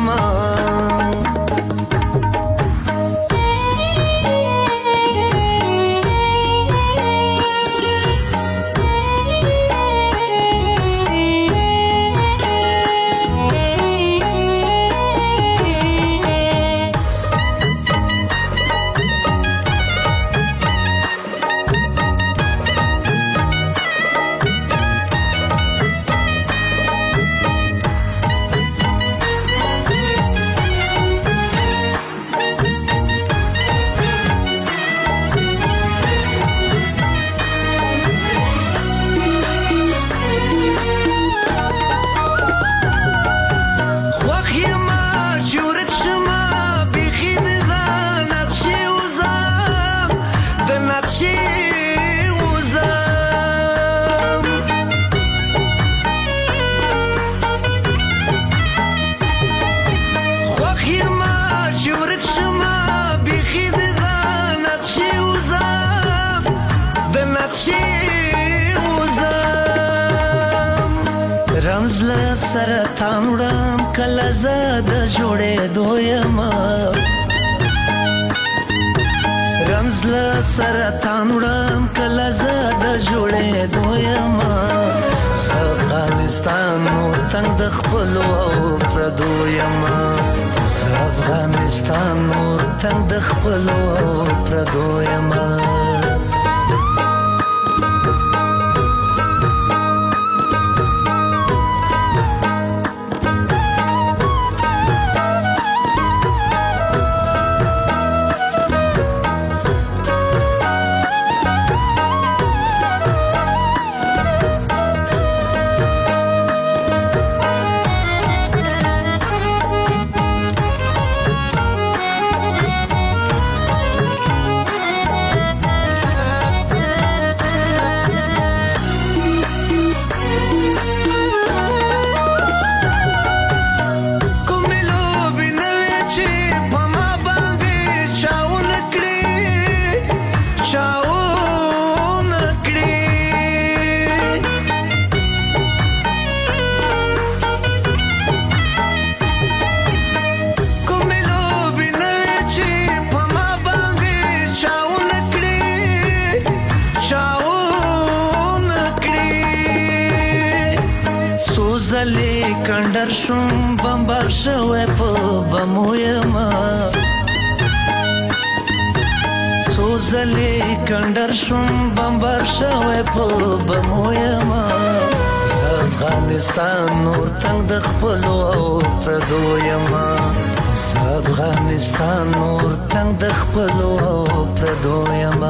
سرطان وړم کله زه د جوړېدو یم رمز له سرطان وړم کله زه د جوړېدو یم افغانستان نور تنگ د خپلو پردو یم افغانستان نور تنگ د خپلو پردو یم زلي کندر شوم بمبار شوه په بمویما سوزلي کندر شوم بمبار شوه په بمویما افغانستان نور تنگ د خپلو او پردویما افغانستان نور تنگ د خپلو او پردویما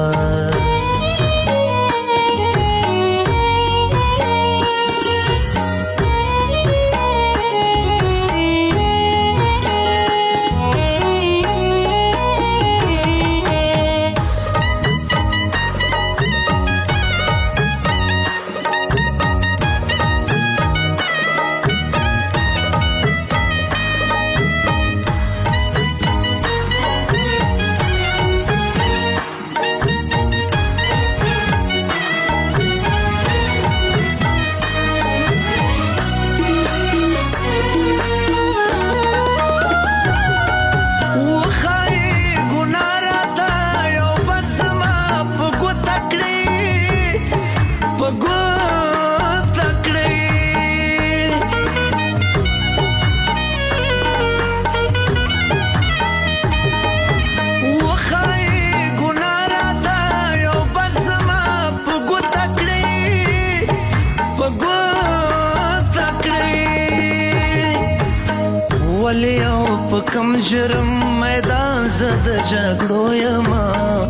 کم جرم میدان زد جګړو یما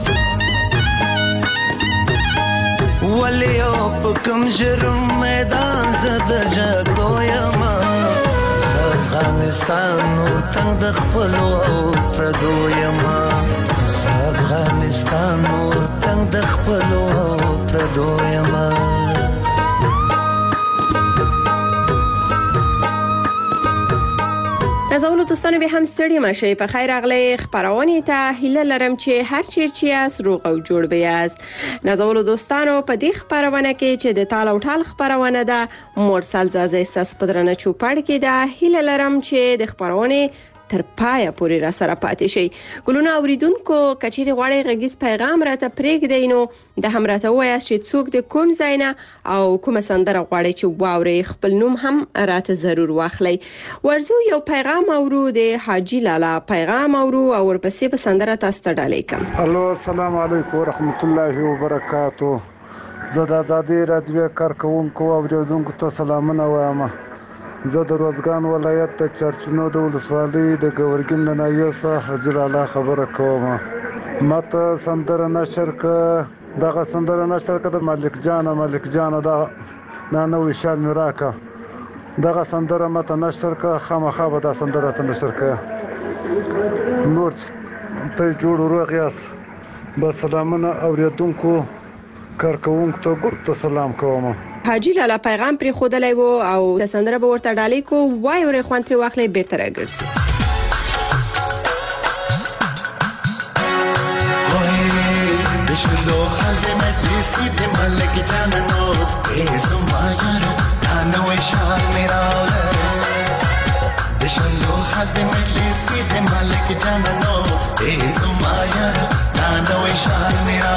ولی او په کم جرم میدان زد جګړو یما افغانستان نور تنگ د خپلو او پردو یما افغانستان نور تنگ د خپلو او پردو یما نازولو دوستانو به هم ستړي مشي په خیر اغلی خبرونه ته هیله لرم چې هر چیرچی اس روغ او جوړ بیاست. نازولو دوستانو په دې خبرونه کې چې د تال او ټال خبرونه ده مرسل زازه احساس پدرنه چوپړ کې ده هیله لرم چې د خبرونه تر پایه پورې را سره پاتې شي. ګلونه اوریدونکو کچېری غواړي غږیز پیغام راته پرېږدئ نو د هم راته وایاست چې څوک د کوم ځای نه او کومه سندره غواړي چې واوري خپل نوم هم راته ضرور واخلئ. ورزو یو پیغام اورو د حاجی لالا پیغام اورو او ورپسې په سندره تاسو ته ډالۍ کوم. الو السلام علیکم ورحمت الله وبرکاتو. زه د آزادۍ رادیو کارکونکو او اوریدونکو ته سلامونه وایم. زه د روزګان ولایت د چرچنو د ولسوالۍ د ګورګین د ناحیې څخه حاجی لالا خبره کوم. ماته سندره نشر ک دغه سندره نشر ک د ملک جان دا نوې شال میراکا دغه سندره ماته نشر ک خامخا به دا سندره ته نشر ک نور ته جوړ روغ یاست. به سلامونه اوریدونکو کارکونکو ته ګورته سلام کوم. حاجی لالا پیغام پر خودلای وو او د سندره به ورته ډالۍ کو وای ور خوان تر واخلې بیرته راګرځي. بشلو خالد مجلسی د ملک جانانو ایزو مایارو دانو شان میرا بشلو خالد مجلسی د ملک جانانو ایزو مایارو دانو شان میرا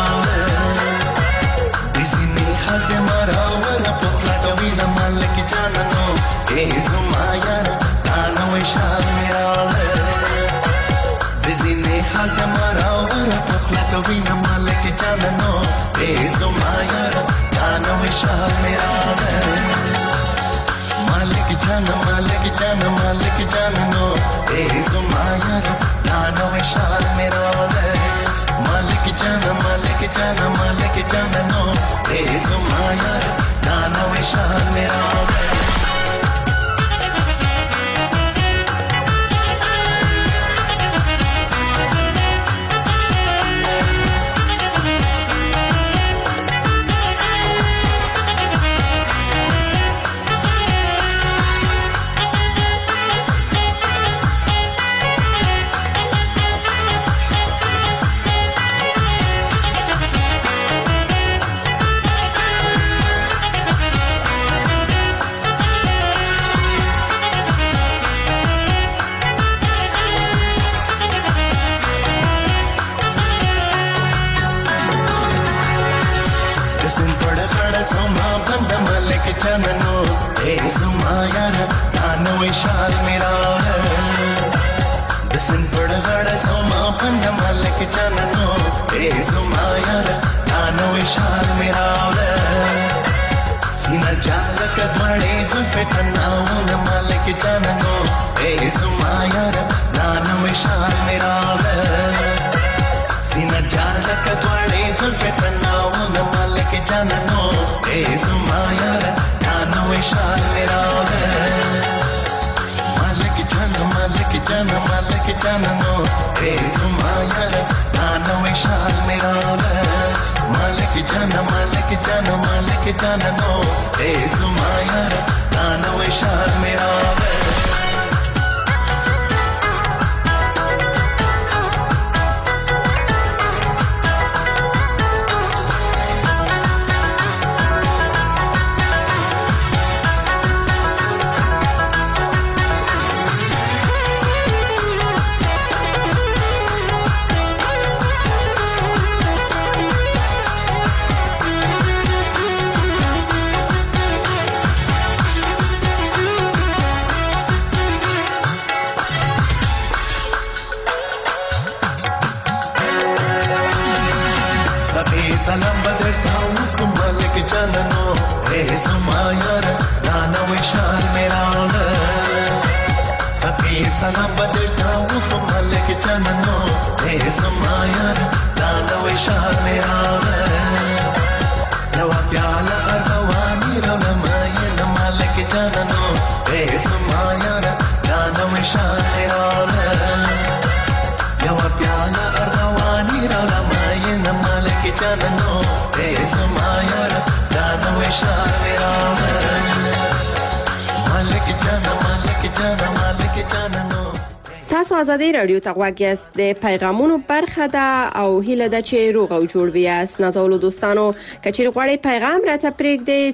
خالد مرا ورا پخلا دوینا مالک جانانو ایزو مایارا دانو شان میراله بزینی خالد مرا ورا پخلا دوینا مالک جانانو ایزو مایارا دانو شان میراله مالک جانانو ایزو مایارا دانو شان میراله مالک جانانو ایزو مایارا دانو شان میراله سن پړغړ سوما پند مالک جانانو اے زما یار نانو اشار میرا سینا جالک دمړې زفتنا ون مالک جانانو اے زما یار نانو اشار میرا سینا جالک دمړې زفتنا ون مالک جانانو اے زما یار نانو اشار میرا مالک جانانو اے زما یار نانو اشار میرا مالک جانانو اے زما یار نانو اشار میرا سلام بدرتا ہوں مالک جانانو اے زما یار نانو اشار میرا سبھی سلام بدرتا ہوں مالک جانانو اے زما یار نانو اشار میرا لو پیالا اروانی رونا مایا مالک جانانو اے زما یار نانو اشار میرا لو پیالا اروانی رونا مایا مالک جانانو اے زما یار نانو اشار میرا مالک جانانو تاسو ازادي رادیو ته غواړئ یاست د پیغامونو برخه ده او هیله ده چې روغ او جوړ بیاست نازولو دوستانو کچیر غواړئ پیغام راته پرېږدئ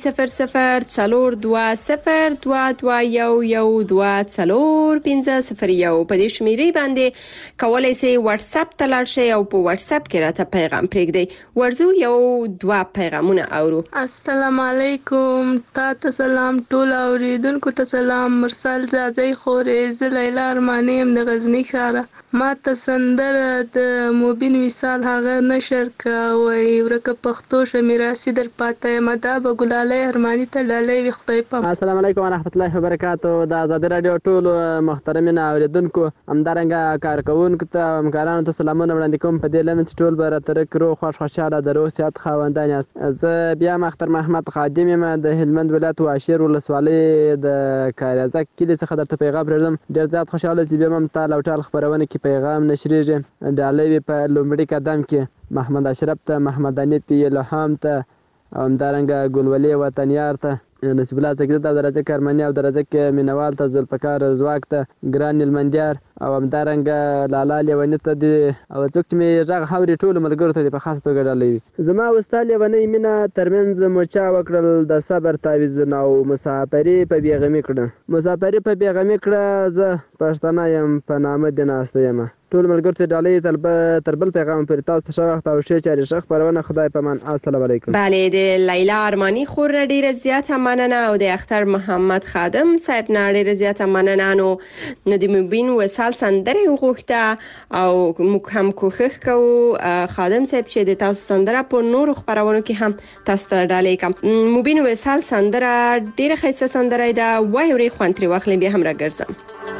00422212401501 په دې شمیرې باندې کولای شئ واتس اپ ته لاړ شئ او په واتس اپ کې راته پیغام پرېږدئ ورزو یو دوه پیغامونه اورو. السلام علیکم تاسو سلام ټول اوریدونکو ته سلام مرسل زادی خورې ز لیلا ارمانیم د غزنی ښار ما ته سندره د مبین وصال هغه نشر کوي ورکه پښتو شمیراسي در پاتې مدا بګلالي ارماني ته لاله وي خدای په. السلام علیکم ورحمت الله وبرکاتو د آزادي رادیو ټول محترمین اوریدونکو همدارنګه کارکونکو ته همکارانو ته سلامونه وړاندې کوم په دې لمن ټول بر تر کرو خوشاله درو سیات خوندان یاست. زه بیا مختر محمد خادم یم د هلمند ولایت واشیر ولسوالۍ د کاریزک کلی څخه درته پیغام پرېږدم. ډېر زیات خوشاله چې بیا ټال او ټال خبرونه کې پیغام نشریږي د علوی په لومړي قدم کې محمد اشرف ته محمد انیف الهام ته او همدارنګه ګلولي وطنیار ته نصیب الله زګر د درجه کارمنی او درجه مینوال ته ذوالفقار زواک ته ګران المندیار او همدارنګه لالا لیونی ته دی او څوک چې مې غږ حوري ټول ملګرو ته په خاصه توګه ډالوي. زما وستال لیونی مینا ترمنځ مچا وکړل د صبر تعویز او مسافری په بیغمی کړه زه پښتنه يم په نامه د ناسته یم ټول ملګرو ته ډالۍ تربل پیغام پر تاسو ته وخت او شی چاري شخ پرونه خدای پامان. السلام علیکم. بله د لیلا ارمانی خور ډیره زیاته مننه او د اختر محمد خادم صاحب نه ډیره زیاته مننه نو ندی مبین وصال سندره وغوښته او موږ هم کوښښ کوو خادم صاحب چې د تاسو سندره په نور خبرونو کې هم تاسو ته ډالۍ کوم. مبین وصال سندره ډیره ښایسته سندره ده وای ورې خوان تر واخلې به هم راګرځم.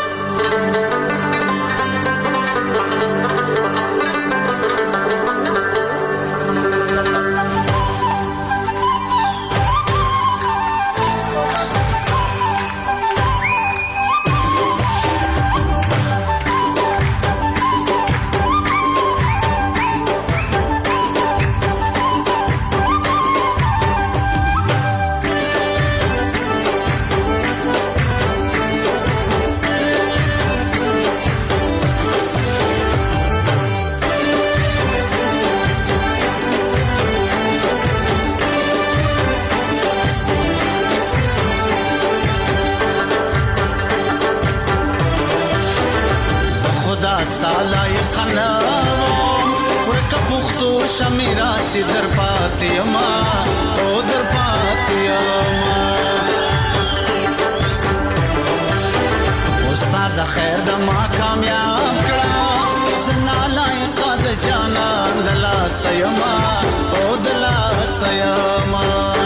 شمیراسی در پاتیما او در پاتیما ناز خیر د ما کامیاب کړه زنا لایق د جانان د لاس یما او د لاس یما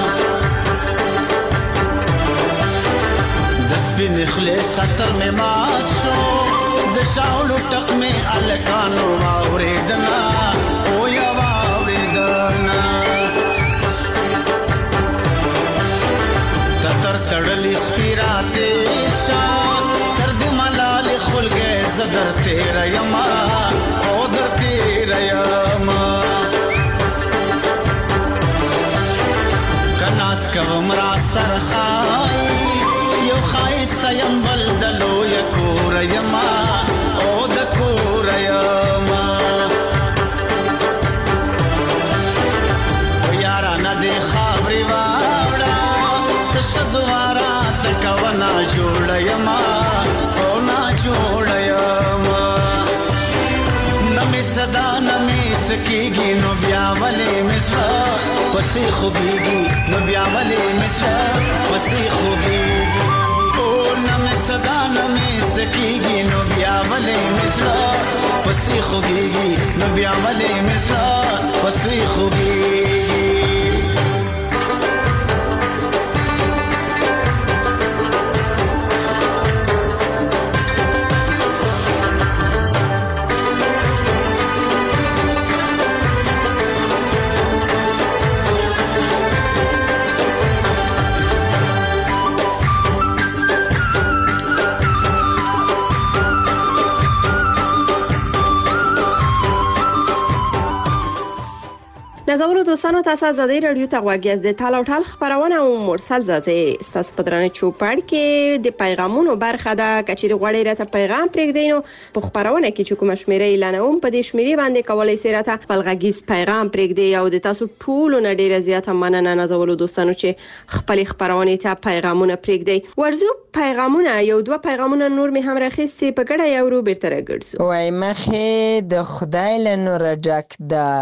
د سپین خلیص ستر می مات شو د شاوړو ټک می الکانو واوریدنا او یا واوریدنا تر تړلی سپیراته شان تر دې ملال خلګه زدر تیر یما او در تیر یما کناس کوم را سرخای یو خایست یم بل دلو یکور یما او د کور یما او یارا ندی خبري واوړه تشدوارا تکونا جوړ یما او نا جوړ یما نمی صدا نمی سکیږي نو بیا ولې مصر پسې خوږيږي نو بیا ولې مصر پسې خوږيږي او نمی صدا نمی سکیږي نو بیا ولې مصر پسې خوږيږي نو بیا ولې مصر پسې خوږيږي نازولو دوستانو تاسو آزادۍ رادیو ته غوږی د تال او ټال خبرونه او مرسل زازې ستاسو په درنه چوپړ کې د پیغامونو برخه ده کچېر غوړې راته پیغام پرېږدئ نو په خبرونه کې چې کوم شمیره اعلانوم په دې شمیره باندې کولای شئ راته بلغږیز پیغام پرېږدئ او د تاسو ټولو نه ډیره زیاته مننه نازولو دوستانو چې خپل خبرونه ته پیغامونه پرېږدئ ورزو پیغامونه یو دوه پیغامونه نور می هم راخېستي په ګډه یو رو بیرته راګرځو وای مخه د خدای له نور جک ده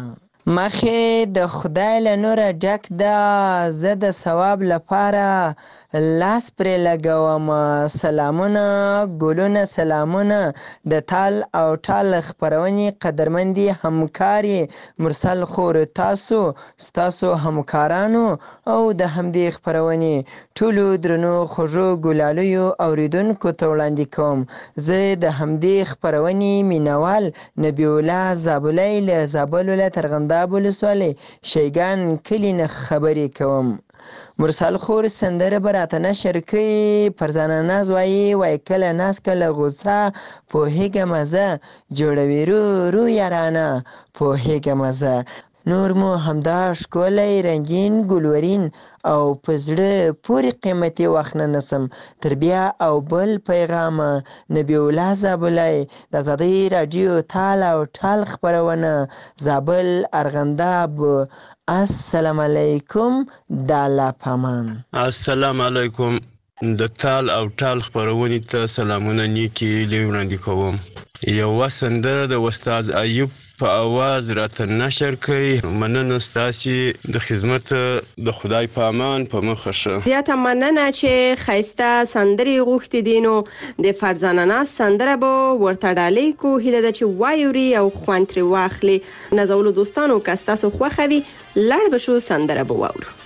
مخه د خدای له نور جک ده زه د ثواب لپاره لاس پر لګوم سلامونه ګلونه سلامونه د تال او ټال خبرونې قدرمندي همکاري مرسل خور تاسو همکارانو او د همدې خبرونې ټولو درنو خوږو ګلالیو اوریدونکو ته وړاندې کوم زه د همدې خبرونې مینوال نبی الله زابلی له زابل ولایت ارغنداب ولسوالۍ شیګان کلي نه خبرې کوم مرسل خور سندره براته نشر کوي فرزانه ناز وای کله ناز کله غوسه پوهیږم زه جوړوي رو یارانه پوهیږم زه نور مو همدا ښکلی رنګین ګلورین او په زړه پورې قیمتي وخت نه نسم تر بیا او بل پیغام نبی الله زابلی د آزادۍ راډیو تال او ټال خپرونه زابل ارغنداب السلام علیکم د الله پامان السلام علیکم د تال او ټال خبرونې ته سلامونه نیکی وړاندې کوم یو سندره د استاد ایوب په आवाज راته نشر کړي مننه ستاسو د خدمت د خدای په امان په مخه شه زیاته مننه چې خیسته سندرې غوښتي دینو د فرزانه ناز سندره به ورته ډالۍ کو هله د چې وایوري او خوانتري واخلي نازولو دوستانو کاستاسو خوخوي لړ بشو سندره به واورو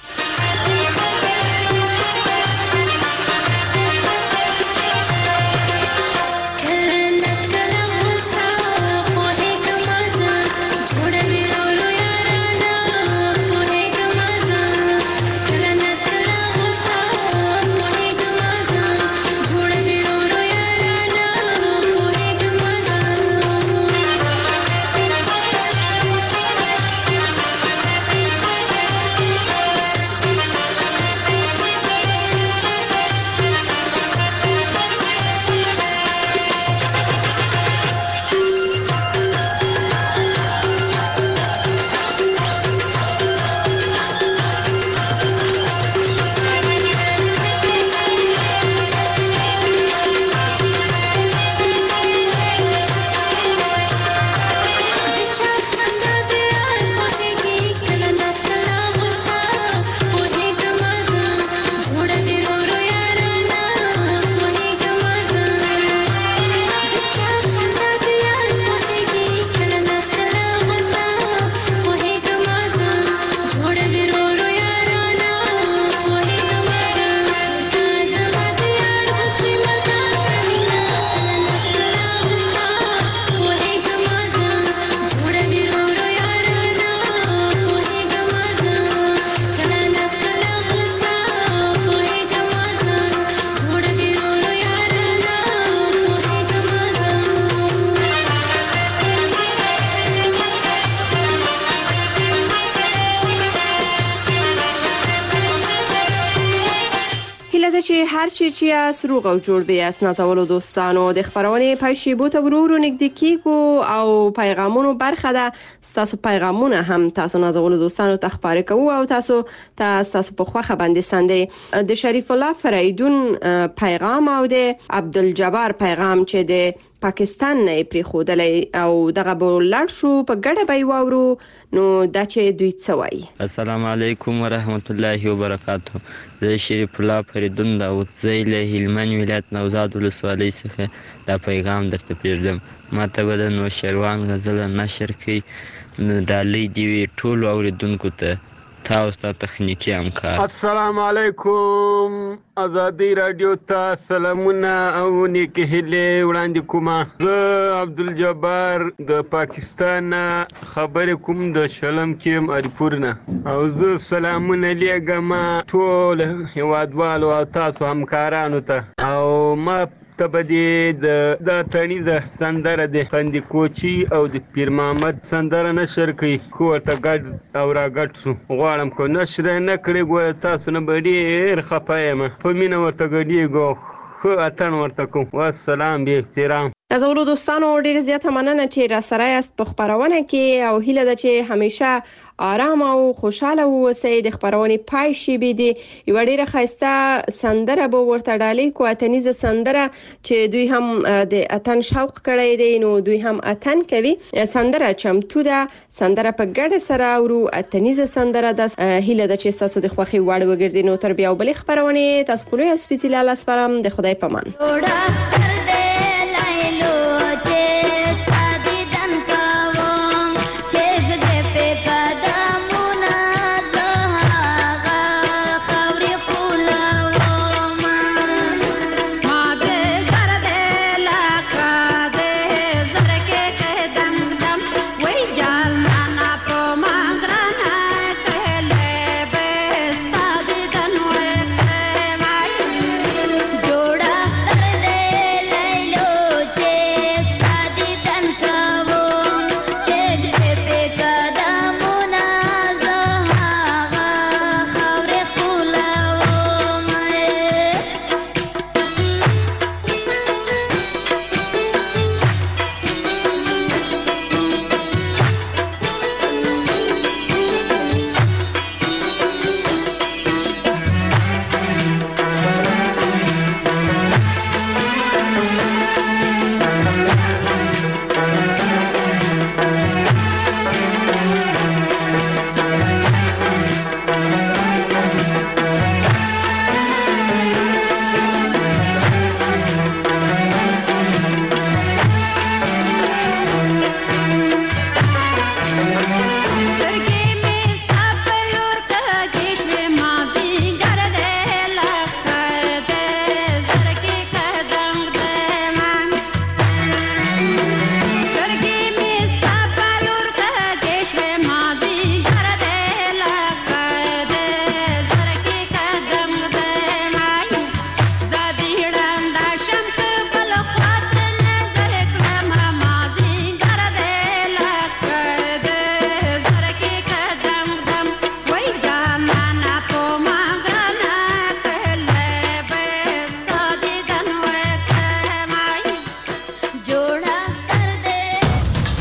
ده چې هر چی چې سروغ او جوړ بیاس نازولو دوستانو د خبرونې پښې بوته ورو نږدې کیږو او پیغامونو برخه ده. تاسو پیغامونه هم تاسو نازولو دوستانو ته خبرې کوو او تاسو په خوخه باندې سندري د شریف الله فریدون پیغام او د عبدالجبار پیغام چې د پاکستان نه پری خودلې او دغه بولړ شو په ګډه به وورو نو دا چې دوی څه وایي. السلام علیکم ورحمت الله وبرکاته. زه شریف الله فریدون د اوځې له هلمند ولایت نوزاد ولسوالۍ څخه دا پیغام درته پیژدم. ماته به د نوشیروان غزل نشر کړي ډالۍ دی ټول اوریدونکو ته تاسو ته تخنیکی همکار. السلام علیکم آزادی رادیو ته سلامونه او نیک هیله وړاندې کوم. زه عبدالجبار د پاکستان خبرې کوم د شلم کې اریپور نه او زه سلامونه لیږم ټول هیوادوالو او تاسو همکارانو ته او ما تبدی د تڼي د سندره د خندي کوچی او د پیر محمد سندره نشر کوي خو ورته ګډ او را ګډ شو غواړم کو نشر نه کړی ګوره تاسو نه به ډېر خفه یم په مینه ورته ګډېږو ښه اتڼ ورته کوم. والسلام بې احترام. نازولو دوستانو ډېر زیاته مننه چې را سره یاست په خبرونه کې او هیله ده چې همیشه آرام او خوشاله اوسئ. د خبرونې پای شي بيدي یو ډېر ښایسته سندره به ورته ډالۍ کو اتنیزه سندره چې دوی هم د اتن شوق کړی دی نو دوی هم اتن کوي. سندره چمتو ده سندره په ګډه سره ورو اتنیزه سندره ده. هیله ده چې تاسو د خوخي وړ وګرځي نو تر بیا بل خبرونه تاسو په لوی سپیڅلي الله سپارم د خدای پامان.